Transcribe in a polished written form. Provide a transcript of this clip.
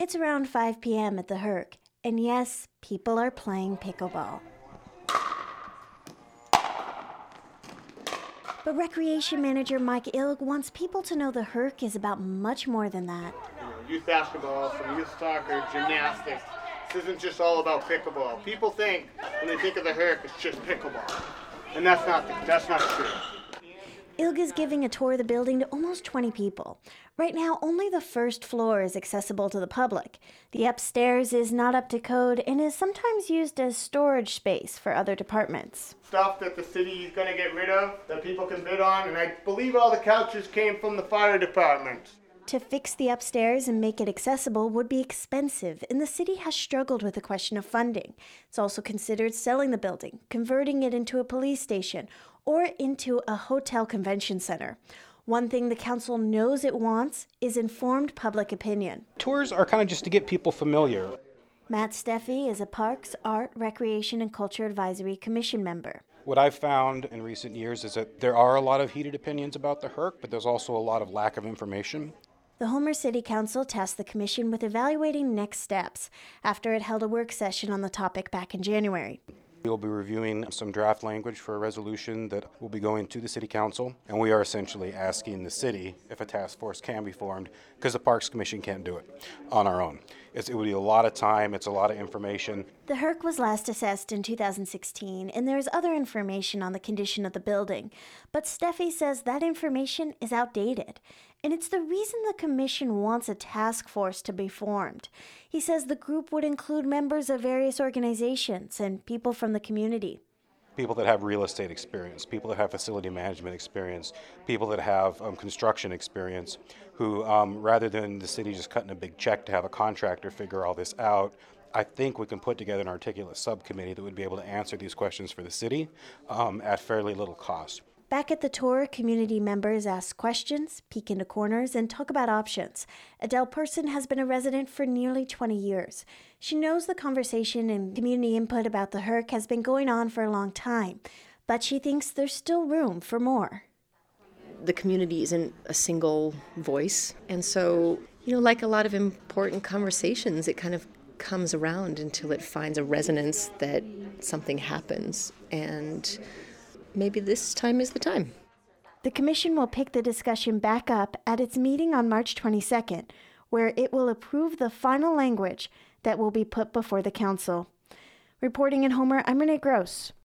It's around 5 p.m. at the Herc, and yes, people are playing pickleball. But Recreation Manager Mike Ilg wants people to know the Herc is about much more than that. Youth basketball, some youth soccer, gymnastics. This isn't just all about pickleball. People think, when they think of the Herc, it's just pickleball. And that's not true. Ilg is giving a tour of the building to almost 20 people. Right now, only the first floor is accessible to the public. The upstairs is not up to code and is sometimes used as storage space for other departments. Stuff that the city is going to get rid of, that people can bid on, and I believe all the couches came from the fire department. To fix the upstairs and make it accessible would be expensive, and the city has struggled with the question of funding. It's also considered selling the building, converting it into a police station, or into a hotel convention center. One thing the council knows it wants is informed public opinion. Tours are kind of just to get people familiar. Matt Steffi is a Parks, Art, Recreation, and Culture Advisory Commission member. What I've found in recent years is that there are a lot of heated opinions about the Herc, but there's also a lot of lack of information. The Homer City Council tasked the commission with evaluating next steps after it held a work session on the topic back in January. We'll be reviewing some draft language for a resolution that will be going to the City Council, and we are essentially asking the city if a task force can be formed, because the Parks Commission can't do it on our own. It would be a lot of time, it's a lot of information. The Herc was last assessed in 2016, and there's other information on the condition of the building. But Steffi says that information is outdated, and it's the reason the commission wants a task force to be formed. He says the group would include members of various organizations and people from the community. People that have real estate experience, people that have facility management experience, people that have construction experience, who rather than the city just cutting a big check to have a contractor figure all this out, I think we can put together an articulate subcommittee that would be able to answer these questions for the city at fairly little cost. Back at the tour, community members ask questions, peek into corners, and talk about options. Adele Person has been a resident for nearly 20 years. She knows the conversation and community input about the Herc has been going on for a long time, but she thinks there's still room for more. The community isn't a single voice, and so, like a lot of important conversations, it kind of comes around until it finds a resonance that something happens, and maybe this time is the time. The commission will pick the discussion back up at its meeting on March 22nd, where it will approve the final language that will be put before the council. Reporting in Homer, I'm Renee Gross.